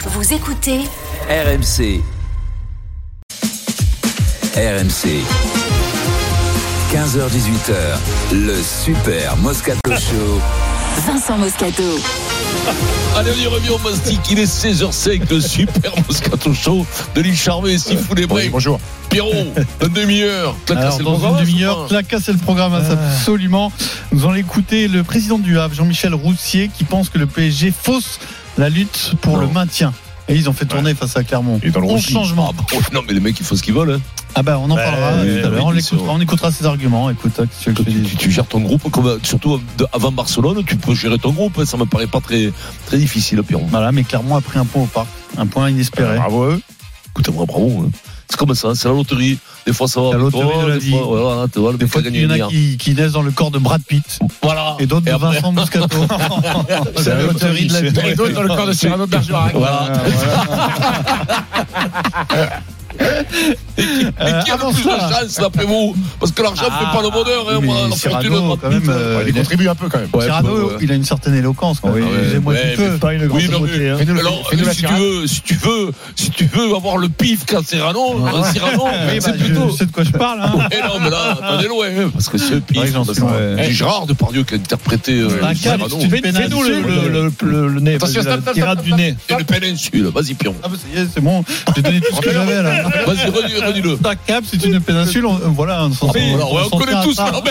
Vous écoutez RMC. RMC. 15h-18h, le Super Moscato Show. Vincent Moscato. Allez, on y revient au Mastic. Il est 16h05, le Super Moscato Show. Denis Charvet, s'il fout les breaks. Bonjour. Pierrot, une demi-heure. Alors, dans une demi-heure, c'est le programme, absolument. Nous allons écouter le président du Havre, Jean-Michel Roussier, qui pense que le PSG fausse la lutte pour le maintien. Et ils ont fait tourner face à Clermont. Et dans le changement. Non, mais les mecs, ils font ce qu'ils veulent. Ah on en parlera tout à l'heure. On écoutera ses arguments. Écoute, tu gères ton groupe, surtout avant Barcelone, tu peux gérer ton groupe. Ça me paraît pas très, très difficile, Pierrot. Voilà, mais Clermont a pris un point au parc. Un point inespéré. Bravo eux. Écoute, bravo. C'est comme ça, c'est la loterie. Des fois, ça va. La loterie de la vie. Des fois, il y en a qui naissent dans le corps de Brad Pitt. Voilà. Et d'autres de Vincent Moscato. C'est la loterie de la vie. Et d'autres dans le corps de Cyrano de Bergerac. Voilà. Et qui a le plus de chance, d'après vous? Parce que l'argent ne fait pas le bonheur. Cyrano, quand même, Il contribue un peu quand même. Cyrano, il a une certaine éloquence. Excusez-moi du peu. Pas une grande beauté. Alors, si tu veux avoir le pif qu'un Cyrano, c'est plutôt. Tu sais de quoi je parle, hein? Et non, mais là, t'en es loin, parce que c'est le pif. C'est Gérard Depardieu qui a interprété Cyrano. Fais-nous le nez. Attention, la tirade du nez. Et le péninsule, vas-y, Pierrot. Ah, ça y est, c'est bon. J'ai donné tout ce que j'avais, là. Vas-y, redis-le. Un cap, c'est une péninsule. Voilà, on connaît tous ça.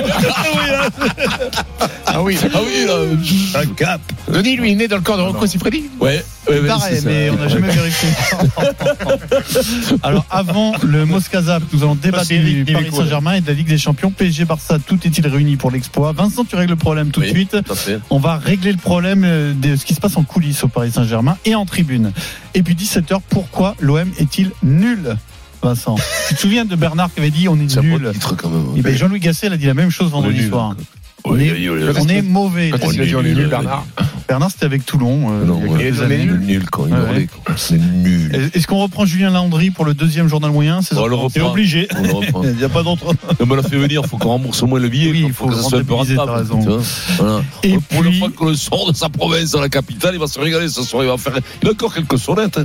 Ah oui, là. Un cap. Denis, lui, il est né dans le corps de Rocco Siffredi. Ouais. Pareil, mais on n'a jamais vérifié. Alors, avant le Moscazap, nous allons débattre du Paris Saint-Germain et de la Ligue des Champions. PSG, Barça, tout est-il réuni pour l'exploit? Vincent, tu règles le problème tout de suite. On va régler le problème de ce qui se passe en coulisses au Paris Saint-Germain et en tribune. Et puis 17h, pourquoi l'OM est-il nul? Vincent, tu te souviens de Bernard qui avait dit on est nul? Et bien Jean-Louis Gasset a dit la même chose vendredi soir. On est mauvais. Quand il a dit on est nul, Bernard. Bernard, c'était avec Toulon. On est nul quand il hurlait. C'est nul. Est-ce qu'on reprend Julien Landry pour le deuxième journal moyen? C'est obligé. Il n'y a pas d'autre. On me l'a fait venir, il faut qu'on rembourse au moins le billet. Oui, il faut que ça soit un peu rentable. Voilà. Et pour le fois que le sort de sa province dans la capitale, il va se régaler ce soir. Il a encore quelques sonnettes.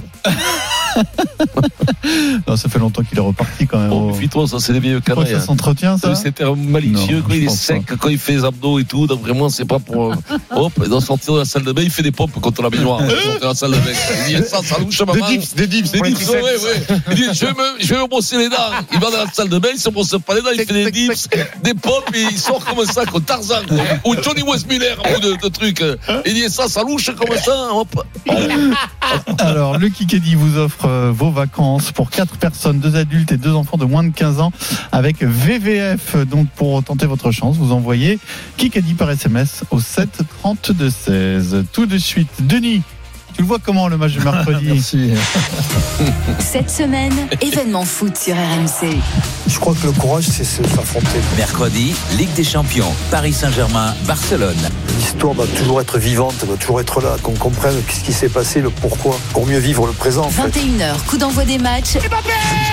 Non, ça fait longtemps qu'il est reparti quand même. Méfie-toi, ça c'est des vieux canailles. Ça s'entretient, ça? C'était malicieux, quand il est sec, quand il fait les abdos et tout. Donc vraiment, c'est pas pour. Hop, il doit sortir de la salle de bain, il fait des pompes contre la baignoire. Il sort de la salle de bain. Il dit ça louche, maman. Des dips. Ouais. Il dit je vais me brosser les dents. Il va dans la salle de bain, il se brosse pas les dents, il fait des dips, des pompes et il sort comme ça, comme Tarzan. Ou Johnny Westmiller, un bout de trucs. Il dit ça louche comme ça. Hop. Alors, le Kikadi vous offre vos vacances pour 4 personnes, 2 adultes et 2 enfants de moins de 15 ans avec VVF. Donc, pour tenter votre chance, vous envoyez Kikadi par SMS au 7 32 16. Tout de suite, Denis, tu le vois comment le match de mercredi? Merci. Cette semaine, événement foot sur RMC. Je crois que le courage, c'est s'affronter. Mercredi, Ligue des Champions, Paris Saint-Germain, Barcelone. L'histoire doit toujours être vivante, doit toujours être là, qu'on comprenne ce qui s'est passé, le pourquoi, pour mieux vivre le présent. En fait. 21h, coup d'envoi des matchs. Mbappé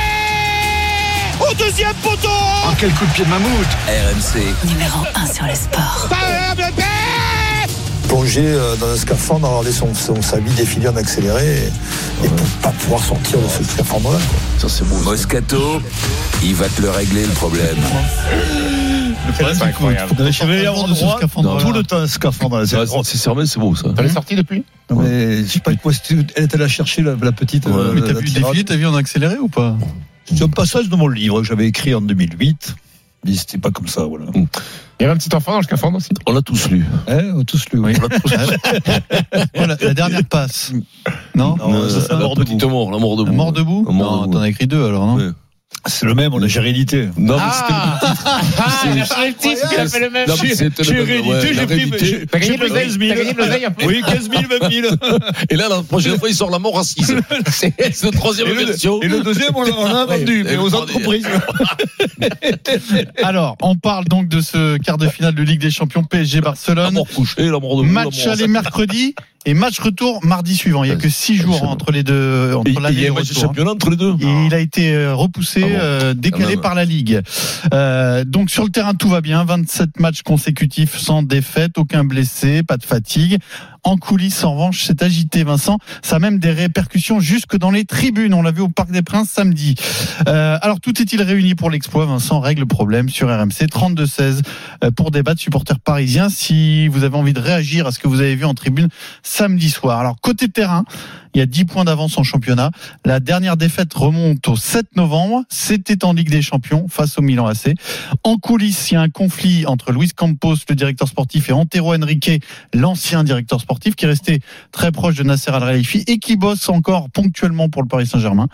au deuxième poteau. Oh, quel coup de pied de mammouth. RMC. Numéro 1 sur le sport. Plonger dans un scaphandre, regarder sa vie défiler en accéléré et pour pas pouvoir sortir de ce scaphandre-là. Ça, c'est beau. Moscato, il va te le régler le problème. Le problème, c'est incroyable. Je vais avoir de ce scaphandre. Tout le temps, un scaphandre. C'est sermé, c'est beau ça. T'en es sorti depuis? Non, mais je sais pas quoi. Elle était allée chercher la petite. Mais t'as vu le défilé, t'as vu en accéléré ou pas? C'est un passage de mon livre que j'avais écrit en 2008. Mais c'était pas comme ça, voilà. Il y avait un petit enfant dans le scaphandre aussi. On l'a tous lu. On a tous lu, oui. La dernière passe. Non, la mort debout. La mort debout. La mort debout? Non, t'en as écrit 2 alors, non? Ouais. C'est le même, on a Gérédité. Non, mais c'était il a changé le titre, il a fait le même. Gérédité, j'ai pris. T'as gagné de l'oseille un peu. Oui, 15 000, 20 000. Et là, la prochaine fois, il sort la mort assise. C'est la troisième version. Et le deuxième, on a vendu, mais aux entreprises. Alors, on parle donc de ce quart de finale de Ligue des Champions PSG Barcelone. La mort couchée, la mort debout. Match aller mercredi. Et match retour mardi suivant. Il n'y a que 6 jours entre les deux. Entre il y a un match de championnat entre les deux. Et il a été repoussé, décalé par la Ligue. Donc sur le terrain, tout va bien. 27 matchs consécutifs sans défaite, aucun blessé, pas de fatigue. En coulisses, en revanche, c'est agité, Vincent. Ça a même des répercussions jusque dans les tribunes. On l'a vu au Parc des Princes samedi. Alors, tout est-il réuni pour l'exploit? Vincent règle le problème sur RMC 32-16 pour débattre, supporters parisiens, si vous avez envie de réagir à ce que vous avez vu en tribune samedi soir. Alors, côté terrain, il y a 10 points d'avance en championnat. La dernière défaite remonte au 7 novembre. C'était en Ligue des Champions face au Milan AC. En coulisses, il y a un conflit entre Luis Campos, le directeur sportif, et Antero Henrique, l'ancien directeur sportif, qui est resté très proche de Nasser Al-Khelaifi et qui bosse encore ponctuellement pour le Paris Saint-Germain.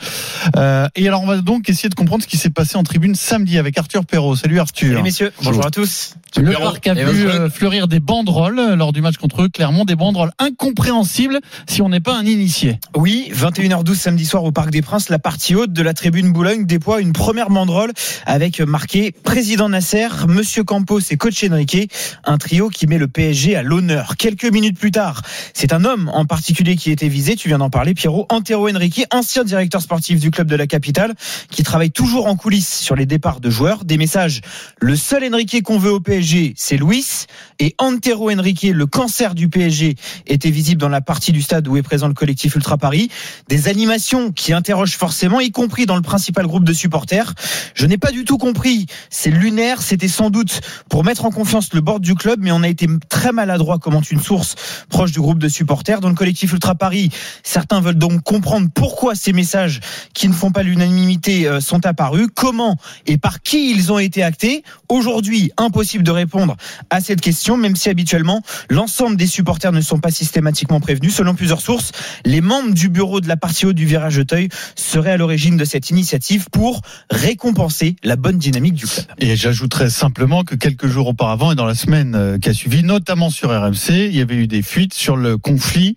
Et alors, on va donc essayer de comprendre ce qui s'est passé en tribune samedi avec Arthur Perrault. Salut Arthur. Salut messieurs, bonjour à tous. Le Parc a vu fleurir des banderoles lors du match contre Clermont, des banderoles incompréhensibles si on n'est pas un initié. Oui, 21h12 samedi soir au Parc des Princes, la partie haute de la tribune Boulogne déploie une première banderole avec marqué Président Nasser, Monsieur Campos et Coach Henrique, un trio qui met le PSG à l'honneur. Quelques minutes plus tard, c'est un homme en particulier qui était visé, tu viens d'en parler Pierrot, Antero Henrique, ancien directeur sportif du club de la capitale, qui travaille toujours en coulisses sur les départs de joueurs. Des messages, le seul Henrique qu'on veut au PSG, c'est Luis, et Antero Henrique, le cancer du PSG, était visible dans la partie du stade où est présent le collectif Ultra Paris. Des animations qui interrogent forcément, y compris dans le principal groupe de supporters. Je n'ai pas du tout compris. C'est lunaire, c'était sans doute pour mettre en confiance le board du club, mais on a été très maladroit, commente une source proche du groupe de supporters. Dans le collectif Ultra Paris, certains veulent donc comprendre pourquoi ces messages qui ne font pas l'unanimité sont apparus, comment et par qui ils ont été actés. Aujourd'hui, impossible de répondre à cette question, même si habituellement, l'ensemble des supporters ne sont pas systématiquement prévenus. Selon plusieurs sources, les membres du bureau de la partie haute du Virage Auteuil seraient à l'origine de cette initiative pour récompenser la bonne dynamique du club. Et j'ajouterais simplement que quelques jours auparavant et dans la semaine qui a suivi, notamment sur RMC, il y avait eu des fuites sur le conflit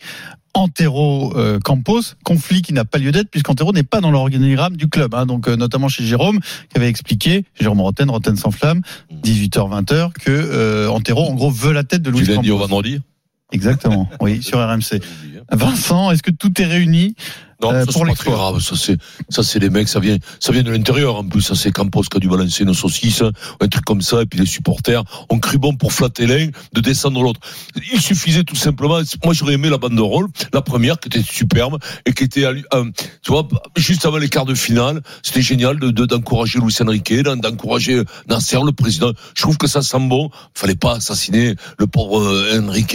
Antero Campos, conflit qui n'a pas lieu d'être puisqu'Antero n'est pas dans l'organigramme du club, hein, donc notamment chez Jérôme qui avait expliqué, Jérôme Rotten sans flamme, 18h-20h, que Antero en gros veut la tête de Luis Campos. Tu l'as dit au vendredi. Exactement, oui, sur RMC. Vincent, est-ce que tout est réuni? Non, ça c'est pas très grave. Ça c'est les mecs, ça vient de l'intérieur. En plus, ça c'est Campos qui a dû balancer une saucisse, un truc comme ça, et puis les supporters ont cru bon pour flatter l'un, de descendre l'autre. Il suffisait tout simplement. Moi, j'aurais aimé la banderole, la première qui était superbe et qui était, tu vois, juste avant les quarts de finale. C'était génial d'encourager Luis Enrique, d'encourager Nasser, le président. Je trouve que ça sent bon. Fallait pas assassiner le pauvre Enrique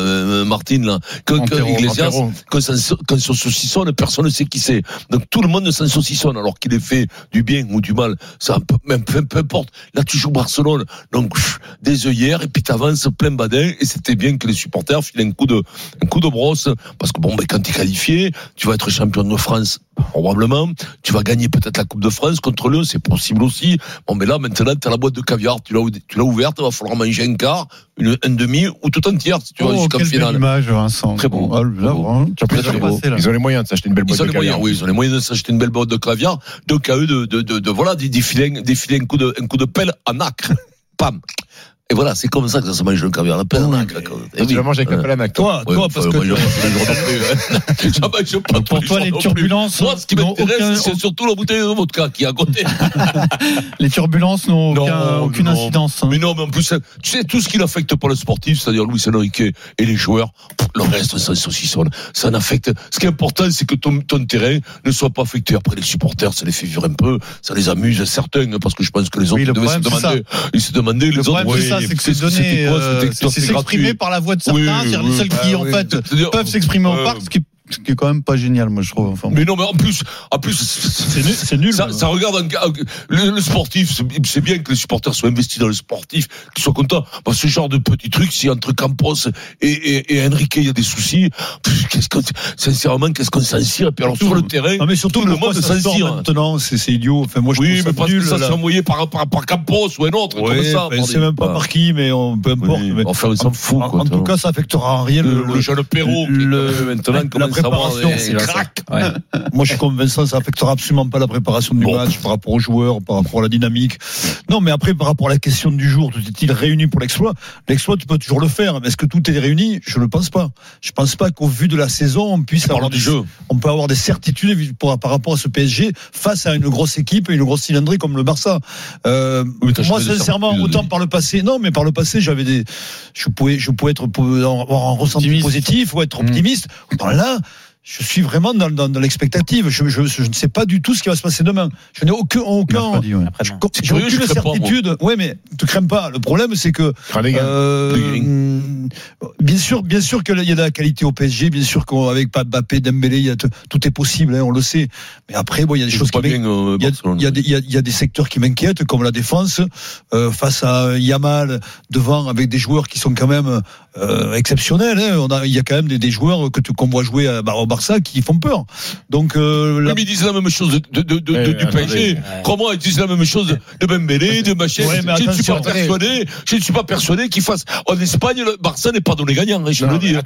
Martin là. Iglesias, quand son saucissonne, personne ne sait qui c'est. Donc tout le monde s'en saucissonne, alors qu'il ait fait du bien ou du mal. Ça, même peu importe. Là, tu joues Barcelone. Donc, des œillères, et puis t'avances plein badin, et c'était bien que les supporters filent un coup de brosse, parce que bon, ben, quand t'es qualifié, tu vas être champion de France, probablement. Tu vas gagner peut-être la Coupe de France contre Lyon, c'est possible aussi. Bon, mais là, maintenant, t'as la boîte de caviar, tu l'as ouverte, il va falloir manger un quart, un demi, ou tout entière, si tu vas jusqu'en finale. Quelle image, Vincent. Très bon. Ils ont les moyens de s'acheter une belle boîte de caviar. Oui, ils ont les moyens de s'acheter une belle boîte de caviar. Donc, à eux d'y filer un coup de pelle à nacre. Pam. Et voilà, c'est comme ça que ça se mange le caviar, la pelle à nacre. Tu vas manger avec la pelle à nacre. Toi, parce que pour toi, les turbulences. Moi, ce qui m'intéresse, c'est surtout la bouteille de vodka qui est à côté. Les turbulences n'ont aucune incidence. Mais non, mais en plus, tu sais, tout ce qui n'affecte pas le sportif, c'est-à-dire Luis Enrique et les joueurs, le reste, ça saucissonne. Ça n'affecte. Ce qui est important, c'est que ton terrain ne soit pas affecté. Après, les supporters, ça les fait vivre un peu, ça les amuse certains, parce que je pense que les autres devaient se demander, les autres, c'est que c'est donné, c'est s'exprimer par la voix de certains, c'est-à-dire les seuls qui, en fait, peuvent s'exprimer au parc, ce qui est quand même pas génial, moi, je trouve. Enfin, mais non, mais en plus, c'est nul. Ça regarde le sportif. C'est bien que les supporters soient investis dans le sportif, qu'ils soient contents. Parce que ce genre de petits trucs, si entre Campos et Enrique, il y a des soucis, sincèrement, qu'est-ce qu'on s'en cire? Et puis alors, sur le terrain, non, mais surtout, le monde s'en cire. Maintenant, c'est idiot. Enfin, moi, je trouve mais parce que ça s'est envoyé par Campos ou un autre, comme ça. C'est même pas par qui, mais peu importe. Enfin, on s'en fout, en tout cas, ça affectera rien le jeune Perrault, qui maintenant commence préparation, c'est crack. Moi, je suis convaincu, ça affectera absolument pas la préparation du match par rapport aux joueurs, par rapport à la dynamique. Non, mais après, par rapport à la question du jour, tout est-il réuni pour l'exploit? L'exploit, tu peux toujours le faire. Mais est-ce que tout est réuni? Je ne pense pas. Je pense pas qu'au vu de la saison, on puisse avoir on peut avoir des certitudes par rapport à ce PSG face à une grosse équipe et une grosse cylindrée comme le Barça. Moi, sincèrement, autant par le passé, non, mais par le passé, je pouvais avoir un ressenti positif ou être optimiste. Là, je suis vraiment dans l'expectative. Je ne sais pas du tout ce qui va se passer demain. Je n'ai aucune certitude. Oui, mais tu crains pas. Le problème, c'est que bien sûr qu'il y a de la qualité au PSG. Bien sûr qu'avec Mbappé, Dembélé, tout est possible. On le sait. Mais après, il y a des choses il y a des secteurs qui m'inquiètent, comme la défense face à Yamal devant, avec des joueurs qui sont quand même exceptionnels. Il y a quand même des joueurs qu'on voit jouer au Barça qui font peur. Donc, mais ils disent la même chose du PSG. Comment ils disent la même chose de Dembélé, de Machin? Je ne suis pas persuadé qu'ils fassent. En Espagne, le Barça n'est pas donné gagnant. Je le dis.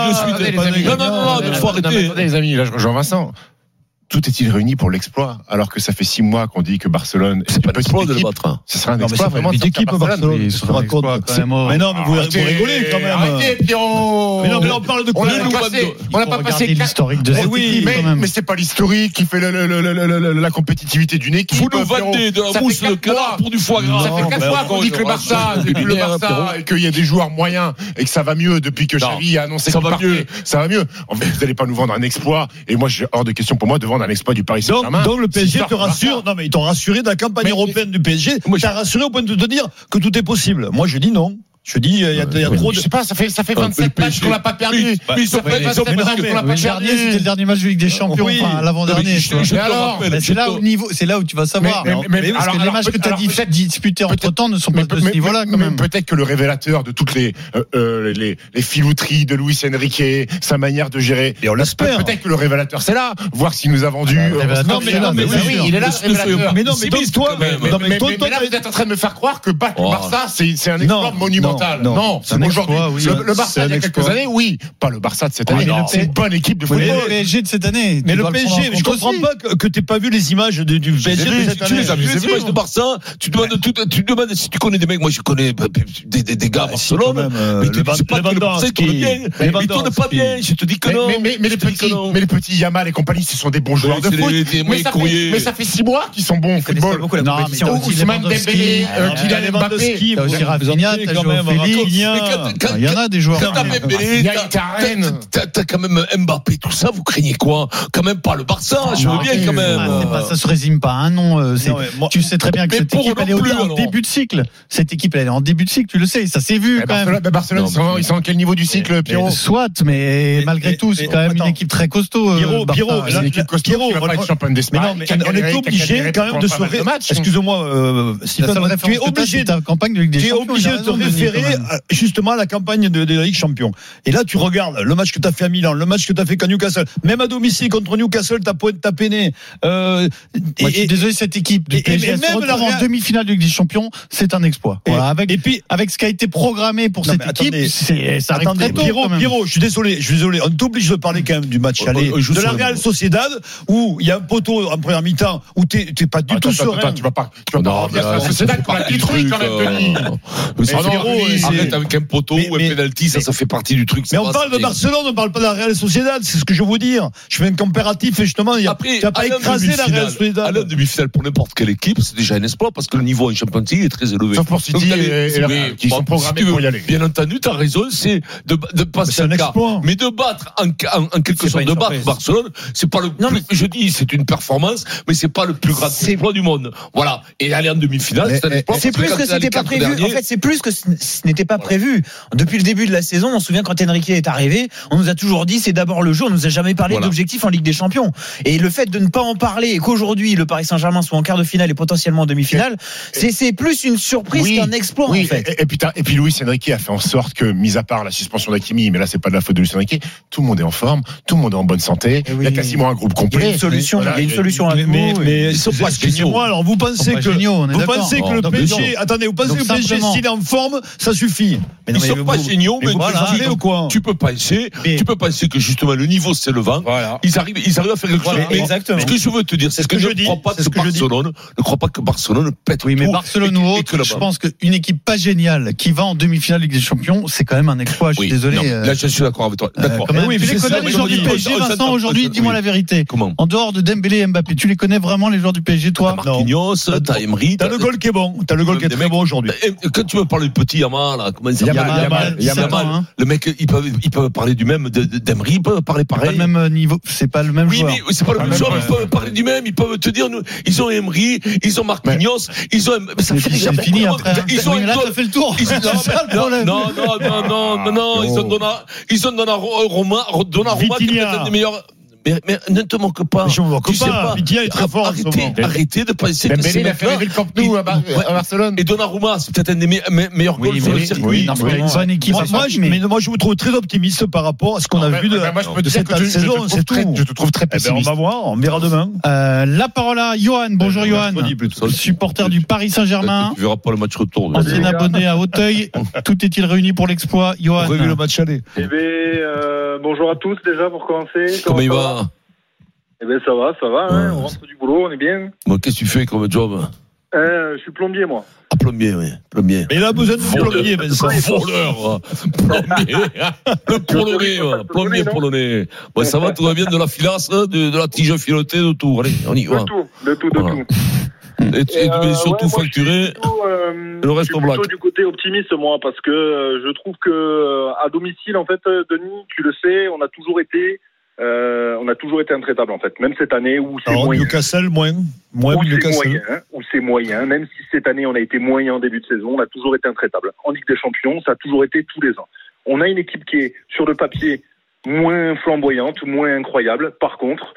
Non, il faut arrêter. Attendez, les amis, là, je rejoins Vincent. Tout est-il réuni pour l'exploit, alors que ça fait 6 mois qu'on dit que Barcelone c'est pas l'exploit de le battre. Ce sera un exploit vraiment de équipe Barcelone. Mais non, mais vous rigolez quand même. Arrêtez, Pierrot. Mais non, mais on parle de quoi? On n'a pas passé l'historique de cette équipe. Mais c'est pas l'historique qui fait la compétitivité d'une équipe. Vous nous vendez de la mousse de canard pour du foie gras. Ça fait 4 fois qu'on dit que le Barça, depuis le Barça, et qu'il y a des joueurs moyens et que ça va mieux depuis que Xavi a annoncé qu'il partait. Ça va mieux. Vous n'allez pas nous vendre un exploit. Et moi, j'ai hors de question pour moi de vendre un exploit du Paris Saint-Germain. Donc le PSG te rassure. Non, mais ils t'ont rassuré de la campagne européenne du PSG. T'as rassuré au point de te dire que tout est possible. Moi, je dis non. Je dis, il y a trop de. Je sais pas, ça fait 27 matchs qu'on l'a pas perdu. C'était le dernier match de Ligue des Champions, l'avant-dernier. C'est là où tu vas savoir. Mais parce que les matchs que tu as disputés entre temps ne sont pas de ce niveau-là, quand même. Peut-être que le révélateur de toutes les filouteries de Luis Enrique, sa manière de gérer. Et on l'espère. Peut-être que le révélateur, c'est là. Voir s'il nous a vendu. Non, mais oui, il est là, le révélateur. Mais non, mais toi, là, vous êtes en train de me faire croire que battre le Barça, c'est un exploit monumental. Non, c'est aujourd'hui. Le Barça il y a quelques années, oui, pas le Barça de cette année. C'est une bonne équipe de football. Le PSG de cette année. Mais le PSG, je comprends pas que tu n'aies pas vu les images du PSG de cette année. Tu les as vues, les images de Barça. Tu demandes si tu connais des mecs. Moi, je connais des gars à Barcelone. Mais tu sais pas que le Barça tourne bien. Ils tournent pas bien. Je te dis que non. Mais les petits Yamal et compagnie, ce sont des bons joueurs de foot. Mais ça fait 6 mois qu'ils sont bons au football. Ousmane Dembélé, Kylian Mbappé. T'as aussi Rafinha, t'as João Félix. Il y en a des joueurs. T'as quand même Mbappé, tout ça, vous craignez quoi? Quand même pas le Barça, je veux bien quand même. Ça se résume pas à un nom. Tu sais très bien que cette équipe elle est en début de cycle. Cette équipe elle est en début de cycle, tu le sais, ça s'est vu quand même. Barcelone, ils sont à quel niveau du cycle, Pierrot? Soit, mais malgré tout, c'est quand même une équipe très costaud. Pierrot, c'est une équipe costaud qui va pas être championne d'Espagne. On est obligé quand même de se excuse-moi, Stéphane, tu es obligé de te référer justement à la campagne de la Ligue Champion. Et là, tu regardes le match que tu as fait à Milan, le match que tu as fait à Newcastle, même à domicile contre Newcastle, t'as peiné. Moi, je suis désolé, cette équipe du PSG se retrouve en demi-finale de Ligue des Champions, c'est un exploit. Voilà, avec ce qui a été programmé pour cette équipe, ça arrive très tôt. Pierrot, je suis désolé, on t'oblige de parler quand même du match aller de la Real Sociedad où il y a un poteau en première mi-temps où t'es pas du tout serein. Tu vas pas la Sociedad pour la détruire quand même, Denis. Arrête avec un poteau ou un penalty, ça fait partie du truc. Mais on parle de Barcelone, on parle pas de la Real Sociedad, c'est ce que je veux dire. Je fais un comparatif et justement, tu n'as pas écrasé la Real Sociedad. À la demi-finale pour n'importe quelle équipe, c'est déjà un exploit parce que le niveau en Champions League est très élevé. Sauf pour City qui sont programmés pour y aller. Bien entendu, tu as raison, c'est de passer un cas. Mais de battre, en quelque sorte, de battre Barcelone, c'est pas le plus, je dis, c'est une performance, mais c'est pas le plus grand exploit du monde. Voilà. Et aller en demi-finale, c'est un exploit. C'est plus que c'était pas prévu. En fait, c'est plus que ce n'était pas prévu. Depuis le début de la saison, on se souvient quand Enrique est arrivé, on nous a toujours dit c'est d'abord le jeu, on nous a jamais parlé d'objectifs en Ligue des Champions. Et le fait de ne pas en parler et qu'aujourd'hui le Paris Saint-Germain soit en quart de finale et potentiellement en demi-finale, c'est plus une surprise qu'un exploit en fait. Et puis Luis Enrique a fait en sorte que, mis à part la suspension d'Hakimi, mais là c'est pas de la faute de Luis Enrique, tout le monde est en forme, tout le monde est en bonne santé, il y a quasiment un groupe complet. Il y a une solution, mais ils sont pas géniaux. Alors vous pensez que le PSG, attendez, vous pensez que le PSG s'il est en forme, ça suffit. Ils ne sont pas géniaux, mais tu peux penser que justement le niveau s'élevant, ils arrivent à faire quelque chose. Exactement. Ce que je veux te dire, c'est que je ne crois pas que Barcelone pète tout. Oui, mais Barcelone ou autre, je pense qu'une équipe pas géniale qui va en demi-finale Ligue des Champions, c'est quand même un exploit. Je suis désolé. Là, je suis d'accord avec toi. D'accord. Tu les connais les joueurs du PSG, Vincent, aujourd'hui, dis-moi la vérité. Comment ? En dehors de Dembélé et Mbappé, tu les connais vraiment les joueurs du PSG, toi ? T'as Marquinhos, t'as Emery. T'as le goal qui est bon. T'as le goal qui est très bon aujourd'hui. Quand tu me parles du petit Yamal, là, comment il s'appelle ? Yamal. Le mec, ils peuvent parler du même d'Emery, ils peuvent parler pareil. C'est pas le même niveau, c'est pas le même joueur. Oui, mais c'est pas le même joueur, ils peuvent parler du même, ils peuvent te dire, ils ont Emery, ils ont Marquinhos, ils ont, ça fait déjà fini après. Ils ont là, ça fait le tour. Non, ils ont Donnarumma, qui est peut-être un des meilleurs. Mais ne te moque pas. Je me moque pas. Vitinha est très fort. Arrêtez de penser que c'est il a fait rêver le Camp Nou à Barcelone. Et Donnarumma, c'est peut-être un des meilleurs goals sur le circuit. Bonne équipe. Moi, je vous trouve très optimiste par rapport à ce qu'on a vu de cette saison. C'est tout. Je te trouve très pessimiste. On va voir, on verra demain. La parole à Johan. Bonjour Johan. Supporter du Paris Saint-Germain. Tu verras pas le match retour. Ancien abonné à Hauteuil. Tout est-il réuni pour l'exploit, Johan? On a vu le match aller. Bonjour à tous déjà pour commencer. Comment il va? Eh bien ça va, hein, on rentre du boulot, on est bien. Bon, qu'est-ce que tu fais comme job? Je suis plombier moi. Ah, plombier, oui, plombier. Mais il a besoin de plombier, Vincent. Voleur, plombier, le polonais, polonais. Bon, ça va, tout va bien, de la filasse, de la tige filotée, de tout. Allez, on y va. De tout. Et surtout facturé, le reste au black. Je suis plutôt du côté optimiste moi, parce que je trouve que à domicile, en fait, Denis, tu le sais, on a toujours été intraitable en fait, même cette année où c'est moyen. Newcastle Où c'est moyen, même si cette année on a été moyen en début de saison, on a toujours été intraitable. En Ligue des Champions, ça a toujours été tous les ans. On a une équipe qui est sur le papier moins flamboyante, moins incroyable. Par contre,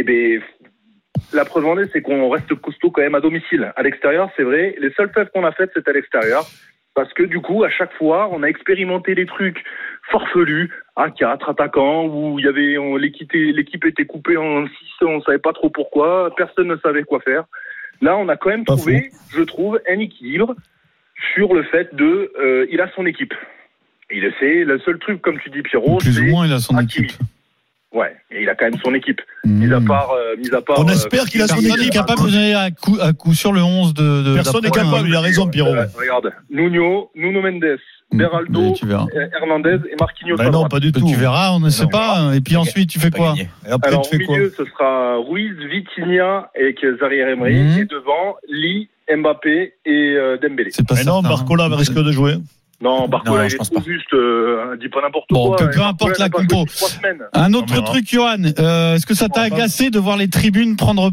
la preuve en est, c'est qu'on reste costaud quand même à domicile. À l'extérieur, c'est vrai, les seules fêtes qu'on a faites, c'était à l'extérieur. Parce que du coup, à chaque fois, on a expérimenté des trucs farfelus à 4 attaquants où il y avait l'équipe était coupée en 6, on savait pas trop pourquoi, personne ne savait quoi faire. Là, on a quand même trouvé, je trouve, un équilibre sur le fait il a son équipe. Il le sait, le seul truc, comme tu dis, Pierrot, plus ou moins, il a son équipe. Ouais, et il a quand même son équipe. Mis à part. On espère qu'il a son équipe. Il est capable de donner à coup sur le 11 de. Personne n'est capable, il a raison, Pierrot. Regarde, Nuno Mendes, Beraldo, Hernandez et Marquinhos. Non, pas du tout. Tu verras, on ne sait pas. Et puis ensuite, tu fais quoi? Alors, au milieu, ce sera Ruiz, Vitinha et Zaire Emery. Et devant, Lee, Mbappé et Dembélé. C'est pas ça. Non, Barcola risque de jouer. Non, Barcola, il est trop juste, dis pas n'importe quoi. Peu importe la compo. Un autre truc, Johan, est-ce que ça t'a agacé de voir les tribunes prendre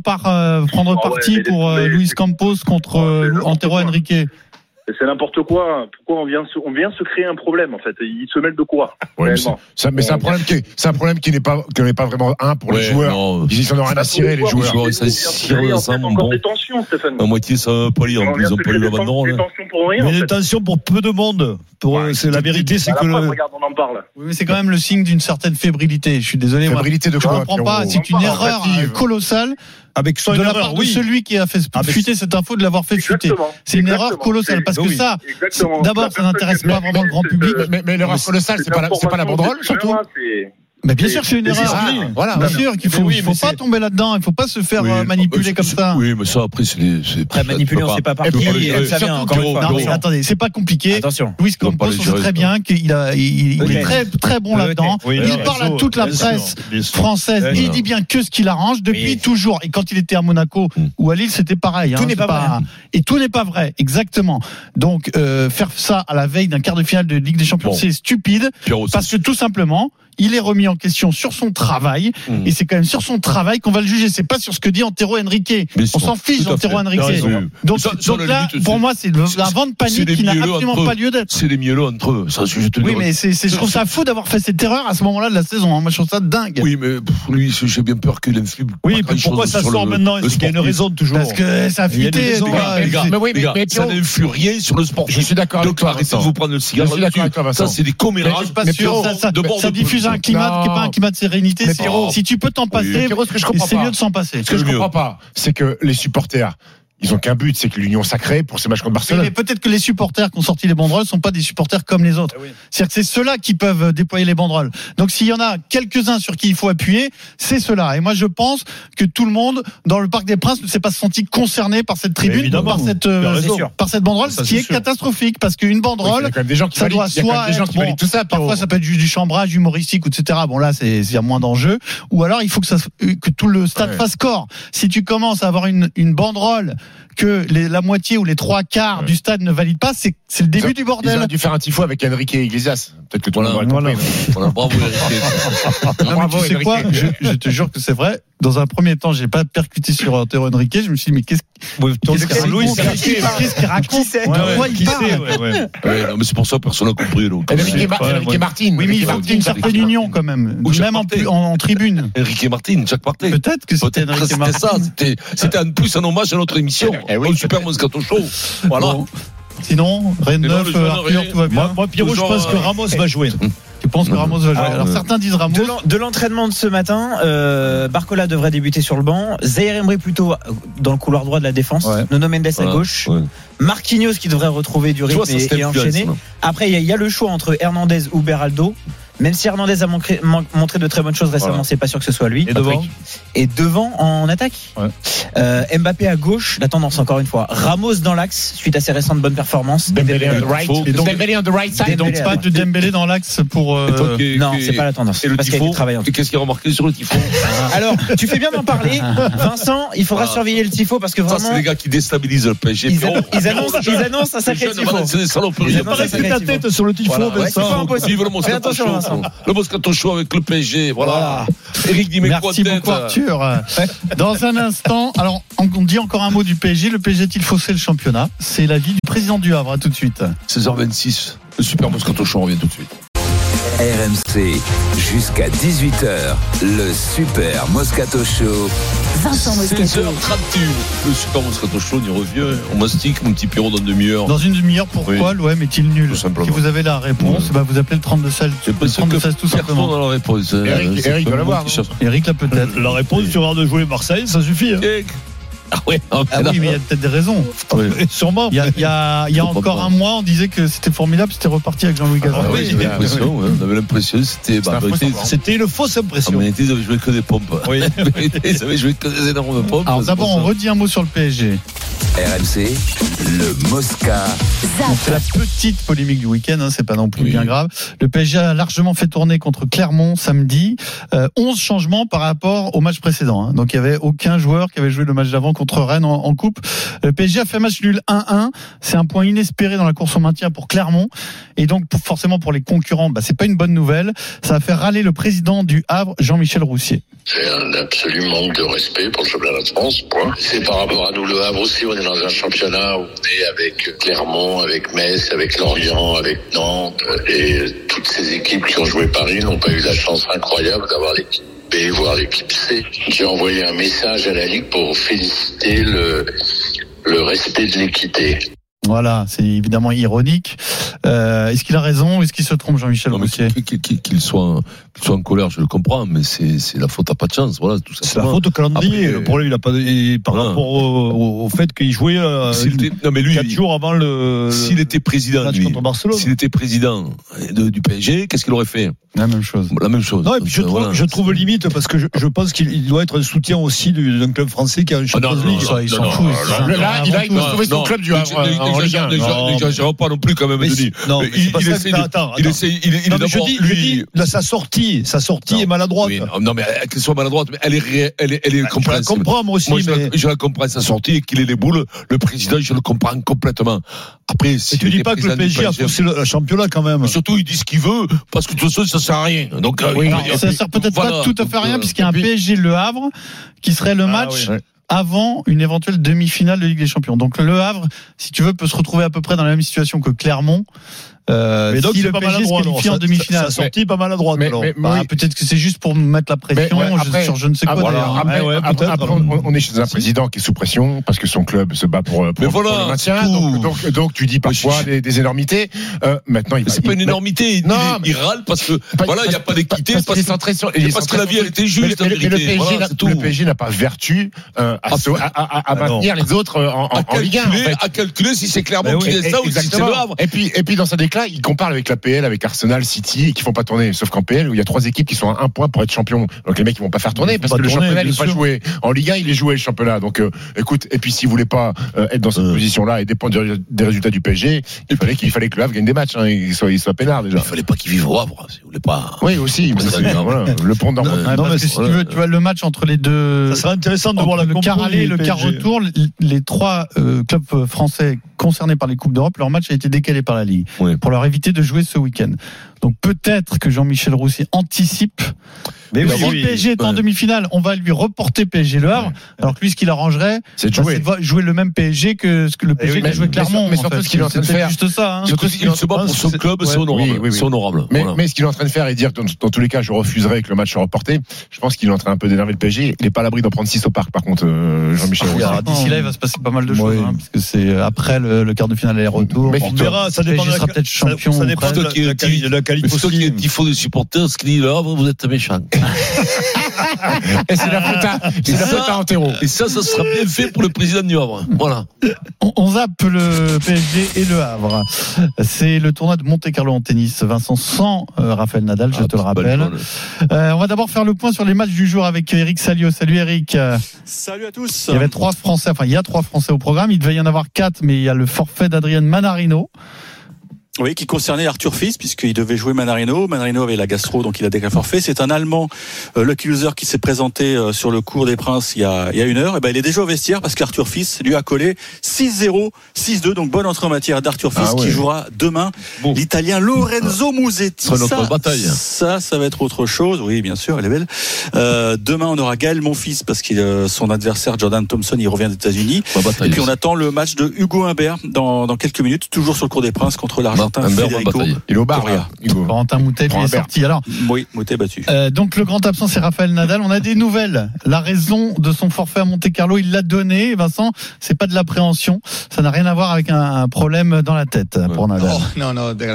parti pour Luis Campos contre Antero Henrique? C'est n'importe quoi. Pourquoi on vient se créer un problème en fait? Ils se mêlent de quoi? Ouais, mais c'est un problème qui n'est pas vraiment pour les joueurs. Ils en ont rien à cirer, les joueurs. Ça cire ça, mon bon. Des tensions, Stéphane. La moitié, ça va pas lire. En plus, ils ont pas eu la banderole. Mais des tensions pour peu de monde. C'est la vérité, c'est que regarde, on en parle. Oui, mais c'est quand même le signe d'une certaine fébrilité. Je suis désolé. Fébrilité de quoi? Je comprends pas. C'est une erreur colossale. Avec de la part de celui qui a fait fuiter cette info, de l'avoir fait fuiter. C'est une erreur colossale parce que ça, d'abord, ça n'intéresse pas vraiment le grand public. Mais l'erreur colossale, c'est pas la banderole, surtout. Mais bien sûr, c'est une erreur. Voilà. Bien sûr qu'il faut pas tomber là-dedans. Il faut pas se faire manipuler comme ça. Oui, mais ça, après, c'est très manipulé. On sait pas par qui. Attendez, c'est pas compliqué. Attention. Luis Campos, on sait très bien qu'il est très, très bon là-dedans. Il parle à toute la presse française. Il dit bien que ce qu'il arrange depuis toujours. Et quand il était à Monaco ou à Lille, c'était pareil. Tout n'est pas vrai. Et tout n'est pas vrai. Exactement. Donc, faire ça à la veille d'un quart de finale de Ligue des Champions, c'est stupide. Parce que tout simplement, il est remis en question sur son travail, et c'est quand même sur son travail qu'on va le juger. C'est pas sur ce que dit Antero Henrique. On s'en fiche d'Antero Henrique. Donc là, pour moi, c'est un vent de panique qui n'a absolument pas lieu d'être. C'est les mielleux entre eux. Oui, mais je trouve ça fou d'avoir fait cette erreur à ce moment-là de la saison. Moi, je trouve ça dingue. Oui, mais lui, j'ai bien peur qu'il influe. Oui, mais pourquoi ça sort maintenant? Est-ce qu'il y a une raison toujours? Parce que ça a fuité. Mais ça n'influe rien sur le sport. Je suis d'accord avec toi. Arrêtez de vous prendre le cigare. Ça, c'est des commérages. Ça diffuse un climat qui n'est pas un climat de sérénité. Si tu peux t'en passer, c'est mieux de s'en passer. Ce que je comprends pas, c'est que les supporters, ils ont qu'un but, c'est que l'union sacrée pour ces matchs contre Barcelone. Mais peut-être que les supporters qui ont sorti les banderoles sont pas des supporters comme les autres. C'est-à-dire que c'est ceux-là qui peuvent déployer les banderoles. Donc s'il y en a quelques-uns sur qui il faut appuyer, c'est ceux-là. Et moi je pense que tout le monde dans le Parc des Princes ne s'est pas senti concerné par cette tribune, par cette banderole, ce qui est catastrophique, parce qu'une banderole, il y a quand même des gens qui ça doit soit être, tout ça. Parfois ça peut être juste du chambrage humoristique, etc. Bon là il y a moins d'enjeux. Ou alors il faut que tout le stade fasse corps. Si tu commences à avoir une banderole que la moitié ou les 3/4 du stade ne valident pas, c'est le début du bordel. Ils auraient dû faire un tifo avec Enrique Iglesias. Peut-être que tout le monde aurait compris. Bravo Enrique. Non, mais tu sais quoi, je te jure que c'est vrai. Dans un premier temps, j'ai pas percuté sur Théo Henrique. Je me suis dit, mais qu'est-ce qu'il raconte? De quoi il parle? Non, mais c'est pour ça que personne n'a compris. Enrique Martin. Oui, mais il faut une certaine union quand même. Même en tribune. Enrique Martin, Jacques Martin. Peut-être que c'était Enrique Martin. C'était en plus un hommage à notre émission. Au Super Moscato Show. Voilà. Sinon, rien de neuf, Arthur, tout va bien. Moi, Pierrot, je pense que Ramos va jouer. Tu penses que Ramos va jouer? Alors certains disent Ramos. De l'entraînement de ce matin, Barcola devrait débuter sur le banc. Zaïre Emery plutôt dans le couloir droit de la défense. Nuno Mendes à gauche. Marquinhos qui devrait retrouver du rythme et enchaîner. Après, il y a le choix entre Hernandez ou Beraldo. Même si Hernandez a montré de très bonnes choses récemment, c'est pas sûr que ce soit lui. Et devant en attaque. Mbappé à gauche, la tendance encore une fois. Ramos dans l'axe suite à ses récentes bonnes performances. Dembélé on the right. Dembélé on the right side. Et donc pas de Dembélé dans l'axe pour. Non, c'est pas la tendance. Et le parce tifo. Qu'est-ce qu'il a remarqué sur le tifo? Alors, tu fais bien d'en parler, Vincent. Il faudra surveiller le tifo parce que vraiment. Ça, c'est les gars qui déstabilisent le PSG. Ils annoncent un sacré tifo. C'est des saloperies. J'ai pas resté ta tête sur le tifo, Vincent. Le Moscato Show avec le PSG. Voilà. Eric dit, mais quoi de tête? Merci beaucoup, Arthur. Dans un instant, alors, on dit encore un mot du PSG. Le PSG a-t-il faussé le championnat? C'est l'avis du président du Havre. À tout de suite. 16h26. Le Super Moscato Show revient tout de suite. RMC, jusqu'à 18h, le Super Moscato Show. Vincent Moscato. 16h31, le Super Moscato Show, on y revient. On mastique, mon petit Pierrot, dans une demi-heure. Dans une demi-heure, pourquoi l'OM est-il nul? Si vous avez la réponse, vous appelez le 32-16. Le 32-16 tout simplement. Dans la réponse. Eric doit l'avoir. Eric l'a peut-être. La réponse, tu vas de jouer Marseille, ça suffit. Ah oui, mais il y a peut-être des raisons. Sûrement. Il y a encore un mois, on disait que c'était formidable, c'était reparti avec Jean-Louis Gaston. On avait l'impression, c'était une fausse impression. En réalité, ils avaient joué que des pompes. Oui. Ils avaient joué que des énormes pompes. Alors d'abord, on redit un mot sur le PSG. RMC, le Mosca. C'est la petite polémique du week-end, c'est pas non plus bien grave. Le PSG a largement fait tourner contre Clermont samedi. 11 changements par rapport au match précédent. Donc il y avait aucun joueur qui avait joué le match d'avant contre Rennes en coupe. Le PSG a fait match nul 1-1. C'est un point inespéré dans la course au maintien pour Clermont. Et donc forcément pour les concurrents, c'est pas une bonne nouvelle. Ça a fait râler le président du Havre, Jean-Michel Roussier. C'est un absolu manque de respect pour le championnat de France, point. C'est par rapport à nous, le Havre aussi, on est dans un championnat où on est avec Clermont, avec Metz, avec Lorient, avec Nantes, et toutes ces équipes qui ont joué Paris n'ont pas eu la chance incroyable d'avoir l'équipe B, voire l'équipe C. J'ai envoyé un message à la Ligue pour féliciter le respect de l'équité. Voilà, c'est évidemment ironique. Est-ce qu'il a raison ou est-ce qu'il se trompe, Jean-Michel Roussier? Qu'il soit en colère, je le comprends, mais c'est la faute à pas de chance. Voilà, tout ça. C'est la faute au calendrier. Le problème, il a pas par rapport au fait qu'il jouait 4 jours avant s'il était président, match contre Barcelone. S'il était président du PSG, qu'est-ce qu'il aurait fait? La même chose. Non, et puis je trouve limite parce que je pense qu'il doit être un soutien aussi d'un club français qui a une Champions League. Ils s'en foutent. Là, il va trouver son club du Havre. N'exagérons pas non plus quand même, Denis. Non, il essaie. Sa sortie est maladroite. Non, mais qu'elle soit maladroite, mais elle est compréhensible. Je la comprends, moi aussi. Je la comprends, sa sortie, et qu'il ait les boules. Le président, je le comprends complètement. Après, si tu dis pas que le PSG a poussé le championnat quand même. Surtout, il dit ce qu'il veut, parce que de toute façon, ça sert à rien. Donc, ça sert peut-être pas tout à fait à rien, puisqu'il y a un PSG Le Havre, qui serait le match avant une éventuelle demi-finale de Ligue des Champions. Donc le Havre, si tu veux, peut se retrouver à peu près dans la même situation que Clermont. Mais donc si c'est le pas PSG se maladroit. qualifie en demi-finale. Ça sortit pas maladroit. Peut-être que c'est juste pour mettre la pression sur je ne sais quoi. Après, on est chez un président qui est sous pression parce que son club se bat pour le maintien. Donc tu dis parfois des énormités. Maintenant, c'est pas une énormité. Il râle parce que voilà, il n'y a pas d'équité, parce que la vie elle était juste. Le PSG n'a pas vertu à maintenir les autres en Ligue 1. À calculer si c'est clairement qu'il est ça ou si c'est le Havre. Et puis dans sa déclat, il compare avec la PL, avec Arsenal, City, qui font pas tourner. Sauf qu'en PL, où il y a 3 équipes qui sont à 1 point pour être champion. Donc les mecs, ils vont pas faire tourner parce que le championnat, il n'est pas joué. En Ligue 1, il est joué le championnat. Donc écoute, et puis s'il voulait pas être dans cette position-là et dépendre des résultats du PSG, il fallait que le Havre gagne des matchs. Il soit peinard déjà. Il fallait pas qu'il vive au Havre. Si vous voulez pas. Oui aussi. Le pont d'Ormont. Si tu vois le match entre les deux, ça serait intéressant de voir le quart aller et le quart retour. Les 3 clubs français concernés par les Coupes d'Europe, leur match a été décalé par la Ligue pour leur éviter de jouer ce week-end. Donc peut-être que Jean-Michel Roussy anticipe. Mais si le PSG est en demi-finale, on va lui reporter PSG Le Havre. Alors que lui, ce qu'il arrangerait, c'est de jouer le même PSG que ce que le PSG a joué Clermont. Mais surtout ce qu'il est en train de faire, juste ça. Surtout ce qu'il se bat pour son club, c'est honorable. C'est honorable. Mais ce qu'il est en train de faire et dire dans tous les cas, je refuserai que le match soit reporté. Je pense qu'il est en train un peu d'énerver le PSG. Il n'est pas à l'abri d'en prendre 6 au parc. Par contre, Jean-Michel Roussy. D'ici là, il va se passer pas mal de choses, parce que c'est après le quart de finale aller-retour. On verra. Ça dépend. sera peut-être champion. Ça dépend de la qualité. Il faut des supporters, ce qu'il dit là, vous êtes méchants. Et c'est la faute à Antero. Et ça sera bien fait pour le président du Havre. Voilà. On zappe le PSG et le Havre. C'est le tournoi de Monte-Carlo en tennis. Vincent, sans Rafael Nadal, je te le rappelle. On va d'abord faire le point sur les matchs du jour avec Eric Salio. Salut Eric. Salut à tous. Il y avait 3 Français, il y a 3 Français au programme. Il devait y en avoir 4, mais il y a le forfait d'Adrien Manarino. Oui, qui concernait Arthur Fils, puisqu'il devait jouer Manarino. Manarino avait la gastro, donc il a déclaré forfait. C'est un Allemand, Lucky Loser, qui s'est présenté sur le cours des Princes il y a 1 heure. Et ben, il est déjà au vestiaire parce qu'Arthur Fils lui a collé 6-0, 6-2. Donc, bonne entrée en matière d'Arthur Fils qui jouera demain. L'Italien Lorenzo Musetti. C'est notre bataille. Ça va être autre chose. Oui, bien sûr, elle est belle. Demain, on aura Gaël Monfils parce que son adversaire, Jordan Thompson, il revient des États-Unis. Et puis, on attend le match de Hugo Humbert dans quelques minutes, toujours sur le cours des Princes contre l'Argentin. Il est au bar, Corentin Moutet est sorti. Alors, oui, Moutet battu. Donc le grand absent, c'est Rafael Nadal. On a des nouvelles. La raison de son forfait à Monte-Carlo, il l'a donné. Vincent, c'est pas de l'appréhension. Ça n'a rien à voir avec un problème dans la tête pour Nadal. Non,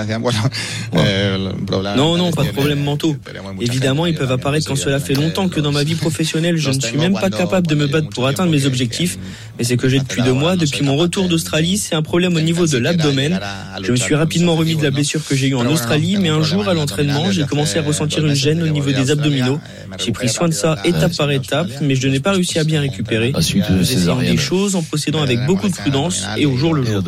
pas de problème mentaux. Évidemment, ils peuvent apparaître quand cela fait longtemps que dans ma vie professionnelle, je ne suis même pas capable de me battre pour atteindre mes objectifs. Mais c'est que j'ai depuis 2 mois. Depuis mon retour d'Australie, c'est un problème au niveau de l'abdomen. Je me suis rapidement remis de la blessure que j'ai eue en Australie, mais un jour à l'entraînement, j'ai commencé à ressentir une gêne au niveau des abdominaux. J'ai pris soin de ça étape par étape, mais je n'ai pas réussi à bien récupérer. J'ai essayé des choses en procédant avec beaucoup de prudence et au jour le jour.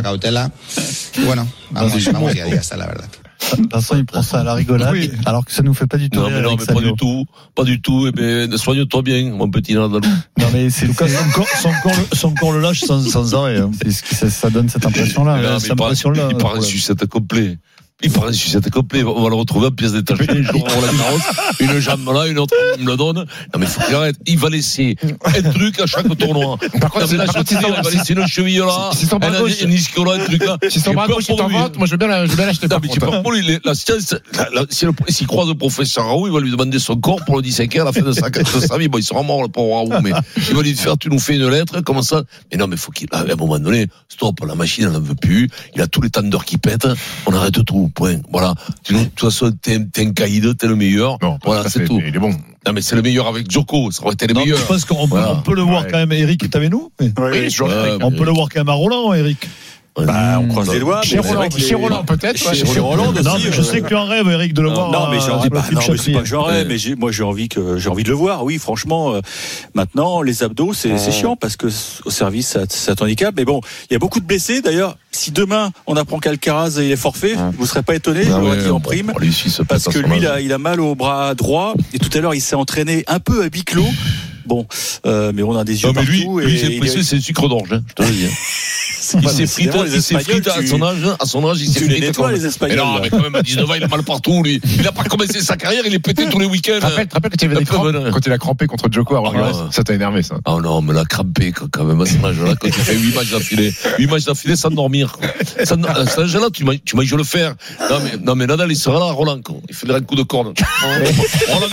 Vincent, il prend ça à la rigolade, alors que ça nous fait pas du tout. Non, mais pas du tout. Eh bien, soigne-toi bien, mon petit Nadal. Non, mais c'est. En tout cas, son corps le lâche sans arrêt. Ça donne cette impression-là. Il part un sucette complet. On va le retrouver en pièce détachée. Un jour, on la carosse. Une jambe là, une autre, on me le donne. Non, mais faut qu'il arrête. Il va laisser un truc à chaque tournoi. Par contre, il va laisser une cheville là, une isquiola, un truc là. Si son bras gauche, il t'en vente, moi, je veux bien l'acheter. Non, mais tu parles pour lui. La science, s'il croise le professeur Raoult, il va lui demander son corps pour le disséquer à la fin de sa vie. Bon, il sera mort, le pauvre Raoult, mais il va lui faire, tu nous fais une lettre, comment ça? Mais non, mais faut qu'il, à un moment donné, stop, la machine, elle n'en veut plus. Il a tous les tendeurs qui pètent. On arrête tout, point. Voilà. De toute façon, t'es un caïd, t'es le meilleur. Non, voilà, c'est tout. Il est bon. Non, mais c'est le meilleur avec Djoko. Ça aurait été le meilleur. Je pense qu'on peut le voir quand même. Eric est avec nous. On peut le voir quand même à Roland, Eric. On croise les doigts. Chez Roland, peut-être. Chez Roland aussi. Non, mais je sais que tu en rêves, Eric, de le voir. Non, mais c'est pas que j'en rêve, mais moi j'ai envie de le voir. Oui, franchement, maintenant, les abdos, c'est chiant parce que au service, ça handicap. Mais bon, il y a beaucoup de blessés. D'ailleurs, si demain, on apprend qu'Alcaraz il est forfait, vous serez pas étonné, je l'aurais dit en prime. Parce que lui, il a mal au bras droit. Et tout à l'heure, il s'est entraîné un peu à huis clos. Bon, mais on a des yeux partout. Lui, c'est précieux, c'est le sucre d'orge, je te le dis. Il s'est frité à son âge. À son âge, il s'est frité. Tu les nettoies, les Espagnols. Non, mais quand même, à 19 ans, il est mal partout, lui. Il a pas commencé sa carrière, il est pété tous les week-ends. Tu te rappelles quand il avait des crampes, quand il a crampé contre Djoko à Roland-Garros, ça t'a énervé, ça? Ah non, mais la crampé, quand même, à cet âge-là, quand tu fais 8 matchs d'affilée. 8 matchs d'affilée sans dormir. À cet âge-là, tu m'as le faire. Non, mais Nadal, il sera là à Roland, quoi. Il fait un coup de corne. Roland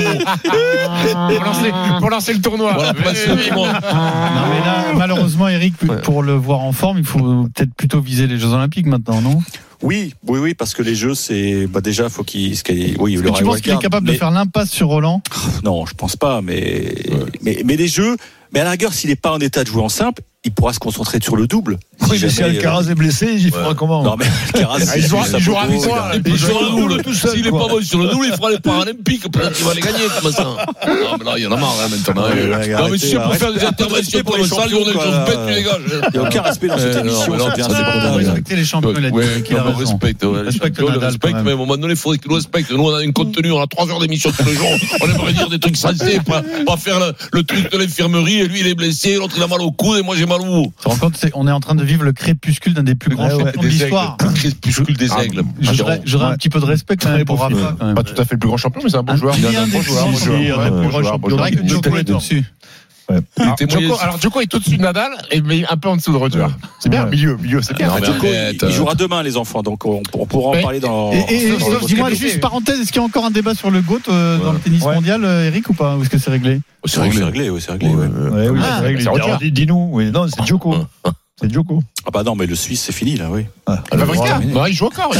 pour lancer le tournoi. Voilà, non, mais là, malheureusement, Eric, pour le voir en forme, il faut peut-être plutôt viser les Jeux Olympiques maintenant, non? Oui, parce que les Jeux, c'est déjà faut qu'il. Oui, tu penses qu'il est capable de faire l'impasse sur Roland? Non, je pense pas, mais les Jeux. Mais à la rigueur, s'il n'est pas en état de jouer en simple, il pourra se concentrer sur le double. Oui, mais si Alcaraz est blessé, il fera comment? Non, mais Alcaraz, il jouera avec toi. Il jouera le double. S'il n'est pas bon sur le double, il fera les Paralympiques. Peut-être qu'il va les gagner comme ça. Non, mais là, il y en a marre maintenant. Non, mais tu sais, pour faire des interventions pour le salle, on est choses bêtes, tu dégages. Il n'y a aucun respect dans cette émission. Respecter les champions, il a dit qu'il a raison. Respecte, mais à un moment donné, il faudrait qu'il nous respecte. Nous, on a une contenu, on a 3 heures d'émission tous les jours. On aimerait dire des trucs sensés, pas faire le truc de l'infirmerie, et lui, il est blessé, l'autre, il a mal au coude, et moi, j'ai mal au bout. Tu te rends compte, on est en train de vivre le crépuscule d'un des plus grands champions de l'histoire. Le crépuscule des aigles. J'aurais un petit peu de respect quand même pour Rafa. Pas tout à fait le plus grand champion, mais c'est un bon joueur. Il faudrait que Djoko est au-dessus. Alors Djoko est au-dessus de Nadal, mais un peu en dessous de Roger. C'est bien, milieu, c'est bien. Djoko, il jouera demain, les enfants, donc on pourra en parler dans. Dis-moi juste parenthèse, est-ce qu'il y a encore un débat sur le GOAT dans le tennis mondial, Eric, ou pas? Ou est-ce que c'est réglé? C'est réglé. Oui, c'est réglé. Dis-nous. Oui, non, c'est Djoko. C'est Djoko. Ah bah non, mais le Suisse, c'est fini là, oui. Il joue encore.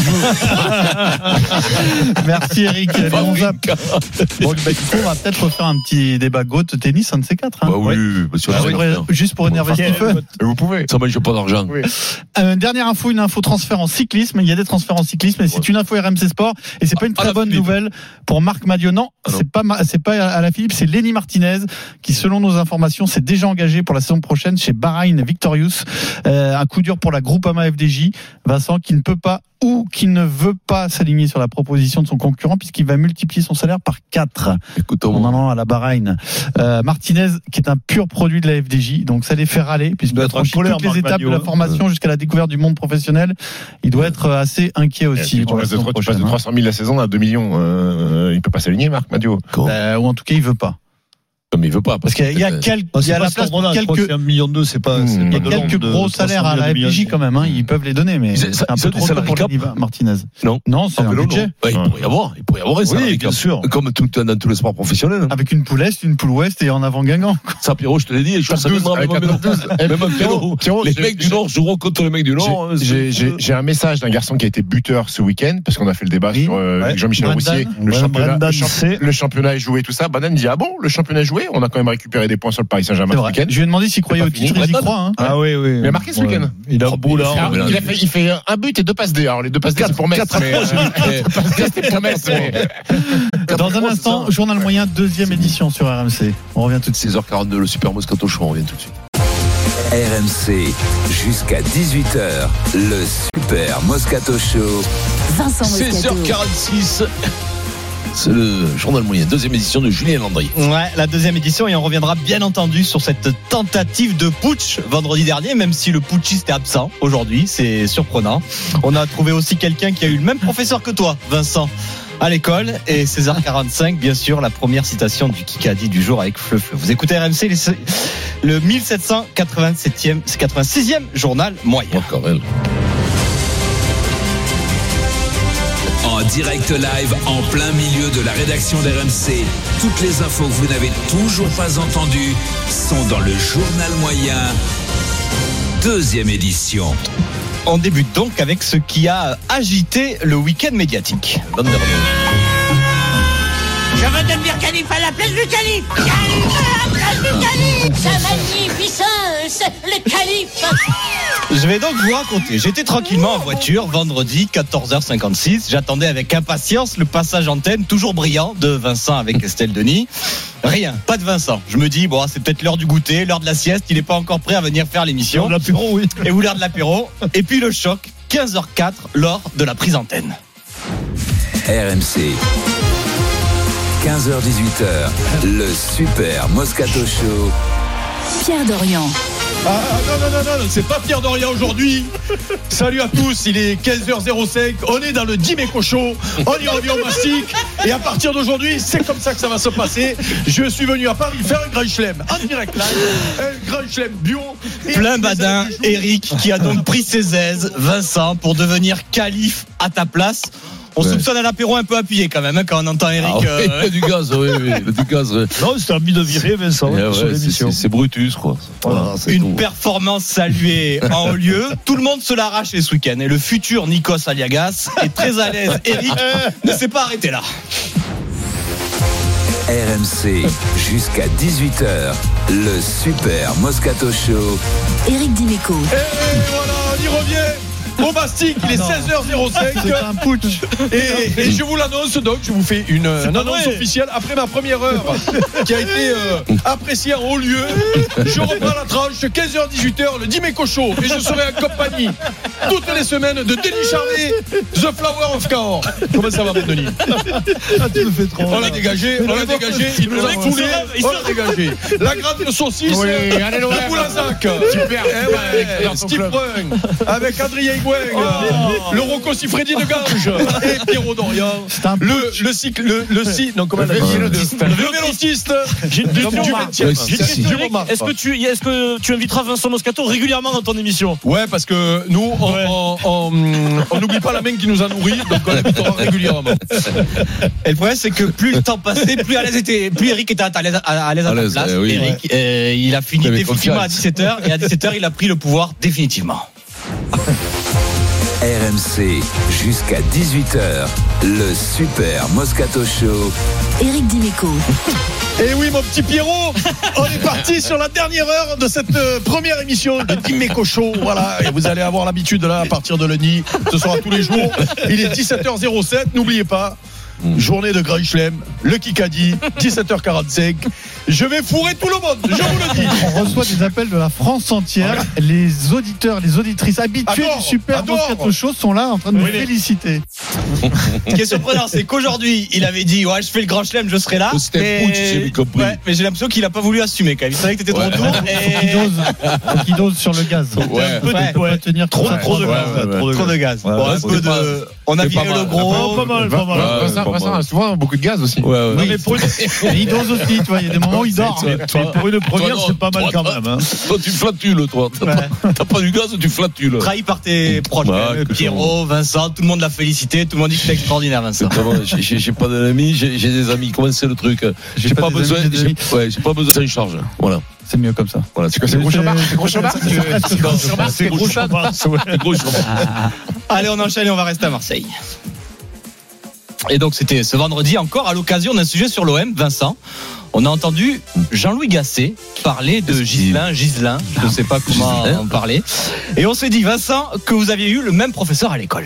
Merci Eric. Bon, du coup, on va peut-être refaire un petit débat GOAT tennis, un de ces quatre. Bah oui, juste pour énerver Stephen. Vous pouvez. Ça mange pas d'argent. Dernière info, une info transfert en cyclisme. Il y a des transferts en cyclisme, et c'est une info RMC Sport, et c'est pas une très bonne nouvelle pour Marc Madiot. Non, c'est pas Alaphilippe, c'est Lenny Martinez qui, selon nos informations, s'est déjà engagé pour la saison prochaine chez Bahrain Victorious. Un coup dur pour la Groupama FDJ. Vincent, qui ne peut pas ou qui ne veut pas s'aligner sur la proposition de son concurrent, puisqu'il va multiplier son salaire par 4 en allant à la Bahreïn. Martinez, qui est un pur produit de la FDJ, donc ça les fait râler, puisqu'il doit franchir toutes les étapes de la formation jusqu'à la découverte du monde professionnel. Il doit être assez inquiet aussi. Tu passes de 300 000 la saison à 2 millions. Il peut pas s'aligner, Marc Madiot. Ou en tout cas, il veut pas. Mais il veut pas. Parce qu'il y a la place pour quelques. 1,2 million, c'est pas. Il y a quelques gros salaires à la FDJ quand même. Ils peuvent les donner, mais c'est un peu trop tôt pour Martinez. Non, c'est un budget. Il pourrait y avoir ça. Oui, bien sûr. Comme dans tous les sports professionnels. Avec une poule est, une poule ouest et en avant Guingamp. Ça, Pierrot, je te l'ai dit. Ça viendra même Pierrot. Les mecs du Nord joueront contre les mecs du Nord. J'ai un message d'un garçon qui a été buteur ce week-end, parce qu'on a fait le débat sur Jean-Michel Roussier. Le championnat est joué, tout ça. Banane dit: ah bon, le championnat est joué? On a quand même récupéré des points sur le Paris Saint-Germain ce week-end. Je lui ai demandé s'il croyait au titre, il y croit. Ah oui. Il a marqué ce week-end. Il a beau là. Il fait un but et 2 passes D. Alors les 2 passes D, c'est pour Metz. Dans un instant, journal moyen, 2e édition sur RMC. On revient tout de suite. 16h42, le Super Moscato Show, on revient tout de suite. RMC, jusqu'à 18h, le Super Moscato Show. Vincent Moscato. 16h46. C'est le journal moyen, 2e édition de Julien Landry. Ouais, la 2e édition, et on reviendra bien entendu sur cette tentative de putsch vendredi dernier, même si le putschiste est absent aujourd'hui, c'est surprenant. On a trouvé aussi quelqu'un qui a eu le même professeur que toi, Vincent, à l'école, et 16h45, bien sûr, la première citation du Kikadi du jour avec Fleu. Vous écoutez RMC, le 1786e journal moyen. En direct live, en plein milieu de la rédaction d'RMC. Toutes les infos que vous n'avez toujours pas entendues sont dans le journal moyen, 2e édition. On débute donc avec ce qui a agité le week-end médiatique. Je veux devenir calife à la place du calife. Calife à la place du calife. Sa magnificence, le calife. Je vais donc vous raconter. J'étais tranquillement en voiture vendredi 14h56. J'attendais avec impatience le passage antenne toujours brillant de Vincent avec Estelle Denis. Rien, pas de Vincent. Je me dis, bon, c'est peut-être l'heure du goûter, l'heure de la sieste. Il n'est pas encore prêt à venir faire l'émission. L'heure de l'apéro, oui. Et ou l'heure de l'apéro. Et puis le choc, 15h04 lors de la prise antenne. RMC. 15h-18h, le Super Moscato Show. Pierre Dorian. Non, c'est pas Pierre Dorian aujourd'hui. Salut à tous, il est 15h05. On est dans le Dimeco Show. On y revient au mastic. Et à partir d'aujourd'hui, c'est comme ça que ça va se passer. Je suis venu à Paris faire un Grand Chelem en direct live. Un Grand Chelem bio. Plein badin, Eric, qui a donc pris ses aises, Vincent, pour devenir calife à ta place. On soupçonne un apéro un peu appuyé quand même, quand on entend Eric. Il y a du gaz, oui, du gaz. Non, c'était envie de virer Vincent sur l'émission. C'est Brutus, quoi. Voilà, une performance saluée en haut lieu. Tout le monde se l'arrache ce week-end. Et le futur Nikos Aliagas est très à l'aise. Eric ne s'est pas arrêté là. RMC, jusqu'à 18h, le Super Moscato Show. Éric Dimeco. Et voilà, on y revient. Au mastic, il est 16h05. C'est un putsch. Et je vous l'annonce donc, je vous fais une annonce officielle après ma première heure qui a été appréciée en haut lieu. Je reprends la tranche 15h-18h, le Dimeco Show, et je serai en compagnie toutes les semaines de Denis Charvet, The Flower of Cahors. Comment ça va, mon Denis? Tu me fais trop. On l'a dégagé, il nous a foulé, on l'a dégagé. La grande saucisse, la Boulazac. Super. Steve Brun, avec Adrien Higuain, le Rocco Siffredi de Gange et Pierrot Dorian, le cycle, non, comment on a dit, le vélociste du 20e. Est-ce que tu inviteras Vincent Moscato régulièrement dans ton émission? Ouais, parce que nous, on n'oublie pas la main qui nous a nourris, donc on l'invitera régulièrement. Et le problème, c'est que plus le temps passait, plus Eric était à l'aise à ta place. Eric, il a fini définitivement à 17h, et à 17h, il a pris le pouvoir définitivement. RMC, jusqu'à 18h, le Super Moscato Show. Éric Dimeco. Et oui, mon petit Pierrot, on est parti sur la dernière heure de cette première émission de Dimeco Show. Voilà, et vous allez avoir l'habitude là à partir de lundi. Ce sera tous les jours. Il est 17h07, n'oubliez pas. Journée de Grand Chelem, le Kikadi, 17h45. Je vais fourrer tout le monde, je vous le dis. On reçoit des appels de la France entière. Les auditeurs, les auditrices habitués du Super Moscato Show sont là en train de nous féliciter. Ce qui est surprenant, c'est qu'aujourd'hui, il avait dit je fais le Grand Chelem, je serai là. C'était putsch, j'ai compris. Ouais, mais j'ai l'impression qu'il n'a pas voulu assumer quand même. Il savait que t'étais trop tour. Faut qu'il dose sur le gaz. Tenir trop de gaz. On a viré le gros. Pas mal. Vincent a souvent beaucoup de gaz aussi. Mais il dose aussi, tu vois, il y a des moments où il dort. Mais pour une première, c'est pas mal quand même. Toi, tu flatules, toi. T'as pas du gaz, tu flatules. Trahi par tes proches. Pierrot, Vincent, tout le monde l'a félicité. Tout le monde dit que c'est extraordinaire, Vincent. J'ai pas d'amis, j'ai des amis. Comment c'est le truc? J'ai pas besoin de recharge. Voilà. C'est mieux comme ça. Voilà, c'est quoi, c'est gros chômage? C'est gros chômage. Allez, on enchaîne et on va rester à Marseille. Et donc c'était ce vendredi encore à l'occasion d'un sujet sur l'OM, Vincent. On a entendu Jean-Louis Gasset parler de Ghislain, je ne sais pas comment en parler. Et on s'est dit, Vincent, que vous aviez eu le même professeur à l'école.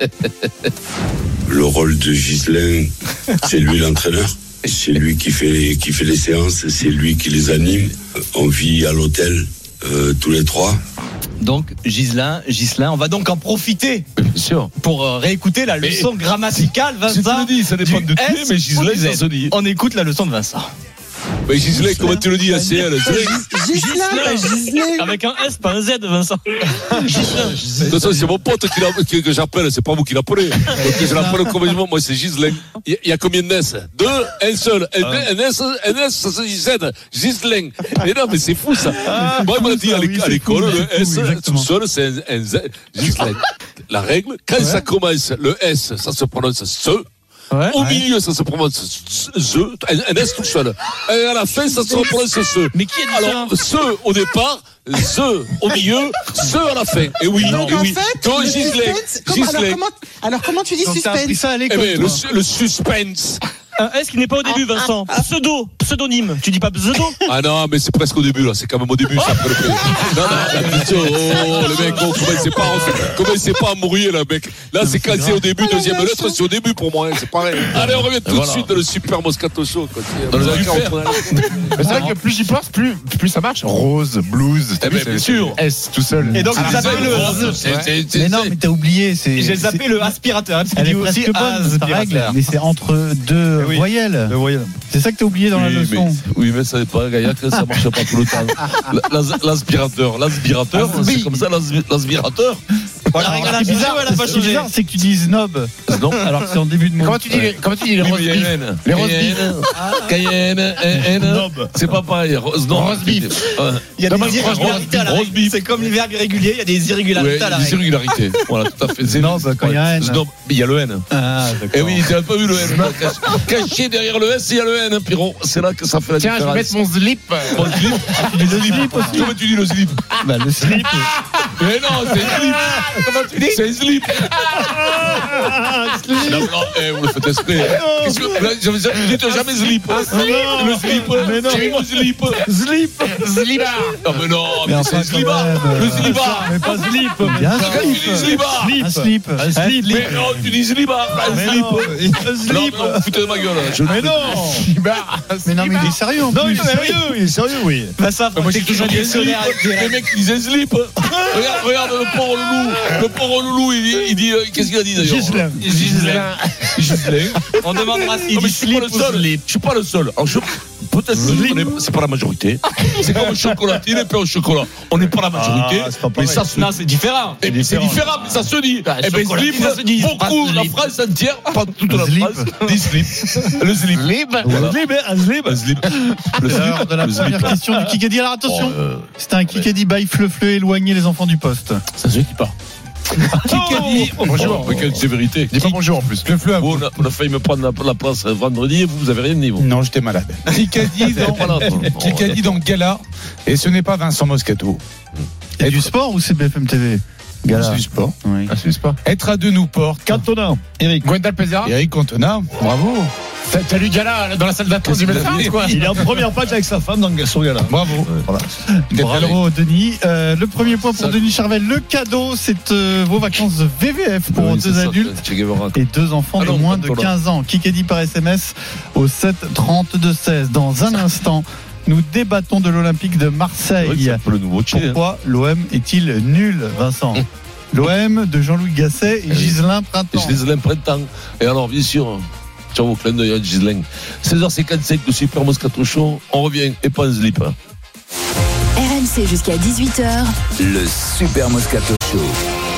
Le rôle de Ghislain, c'est lui l'entraîneur. C'est lui qui fait les séances, c'est lui qui les anime. On vit à l'hôtel tous les trois. Donc Ghislain, on va donc en profiter pour réécouter la leçon grammaticale, Vincent. Je te le dis, ça dépend de qui, mais Ghislain, ça se dit. On écoute la leçon de Vincent. Mais Ghislain, comment tu le dis, ACL? Ghislain. Avec un S, pas un Z, Vincent. De toute façon, c'est mon pote que j'appelle, c'est pas vous qui l'appelez. Donc je l'appelle complètement, moi c'est Ghislain. Il y a combien de S? Deux, un seul. Un S, ça se dit Z. Ghislain. Mais non, mais c'est fou ça. Moi, il m'a dit à l'école, le S tout seul, c'est un Z. Ghislain. La règle, quand ça commence, le S, ça se prononce SE. Ouais, au milieu, ça se prononce un S tout seul. Et à la fin, ça se prononce ce. Mais qui a dit alors, ce au départ, au milieu, ce à la fin. Et oui, donc, et oui. En fait, Ghislain. Alors comment tu dis suspense? Ça à l'école, le suspense. Un S qui n'est pas au début, Vincent. Pseudonyme. Tu dis pas pseudo? Ah non, mais c'est presque au début, là. C'est quand même au début, ça, après le fait. Non, le mec, commencez pas à mourir, là, mec. Là, c'est quand c'est au début, deuxième lettre, c'est au début pour moi, c'est pareil. Allez, on revient tout de suite dans le Super Moscato Show, quoi. C'est vrai que plus j'y pense, plus ça marche. Rose, blues, bien sûr. S tout seul. Et donc, vous appelez le. Mais non, mais t'as oublié, j'ai zappé le aspirateur. Elle est presque bonne, ta règle, mais c'est entre deux voyelle. Le voyelle. C'est ça que t'as oublié dans la leçon. Mais ça n'est pas Gaillac, ça marche pas tout le temps. L'aspirateur, c'est comme ça, l'aspirateur. Voilà, ce qui est bizarre, c'est que tu dis snob. Alors que c'est en début de mot. Comment tu dis les roast beef? Les roast beef. Cayenne, c'est pas pareil. Roast beef. Il y a des irrégularités à la règle. C'est comme les verbes irréguliers, il y a des irrégularités à la règle. Des irrégularités. Voilà, tout à fait. Snob, quand il y a un N. Il y a le N. Ah, d'accord. Et oui, tu n'as pas vu le N. Caché derrière le S, il y a le N, Pierrot. C'est là que ça fait la différence. Tiens, je vais mettre mon slip. Mon slip. Le slip aussi. Comment tu dis le slip? Bah, le slip. Mais non, c'est slip. Comment tu dis? C'est slip. Non, vous le faites exprès. Je vous dis jamais slip. Le slip. Mais non. J'ai mis mon slip. Slibard. Non, mais non, c'est slibard. Le slibard. Mais pas slip. Bien slibard. Un slip. Un slip. Mais non, tu dis slibard. Un slip. Un slip. Non, foutez de ma gueule. Mais non. Mais non, mais il est sérieux en plus. Non, il est sérieux, oui. Bah ça, moi j'ai toujours dit slip. Les mecs qui disaient slip. Regarde le pauvre loulou. Le pauvre loulou, il dit qu'est-ce qu'il a dit d'ailleurs? Gislain. On demandera s'il dit slip ou slip. Je suis pas le seul. Peut-être que c'est pas la majorité. C'est comme chocolatine et pain au chocolat. On n'est pas la majorité. Mais ça se... Non, c'est différent. C'est différent, mais ça se dit. Et bien, slip, beaucoup, la France entière, pas toute la France, dit slip. Le slip. Un slip. Le slip. De la première question du Kikadi. Alors attention, c'est un Kikadi by Fleu, éloigner les enfants du poste. Ça se dit pas. Kikadi, bonjour. Quelle sévérité. Dis pas bonjour en plus. On a failli me prendre la place vendredi et vous avez rien dit. Non, j'étais malade. Kikadi dans Gala, et ce n'est pas Vincent Moscato. C'est du sport ou c'est BFM TV? Gala. C'est du sport. Oui. C'est du sport. Être à deux nous porte. Cantona. Eric. Gwendal Pesera. Eric Cantona. Bravo. T'as lu Gala dans la salle d'attente du médecin, quoi. Il est en première page avec sa femme sur Gala. Bravo. Voilà. Bravo Denis. Le premier point pour Denis Charvel. Le cadeau, c'est vos vacances de VVF pour deux adultes et deux enfants de moins de 15 ans. Kikadi par SMS au 7 32 16. Dans un instant, nous débattons de l'Olympique de Marseille. Pourquoi l'OM est-il nul, Vincent? L'OM de Jean-Louis Gasset et Ghislain Printemps. Et alors, bien sûr, ciao au clin d'œil à Ghislain. 16h55 de Super Moscato Show. On revient et pas un slip. RMC jusqu'à 18h. Le Super Moscato Show.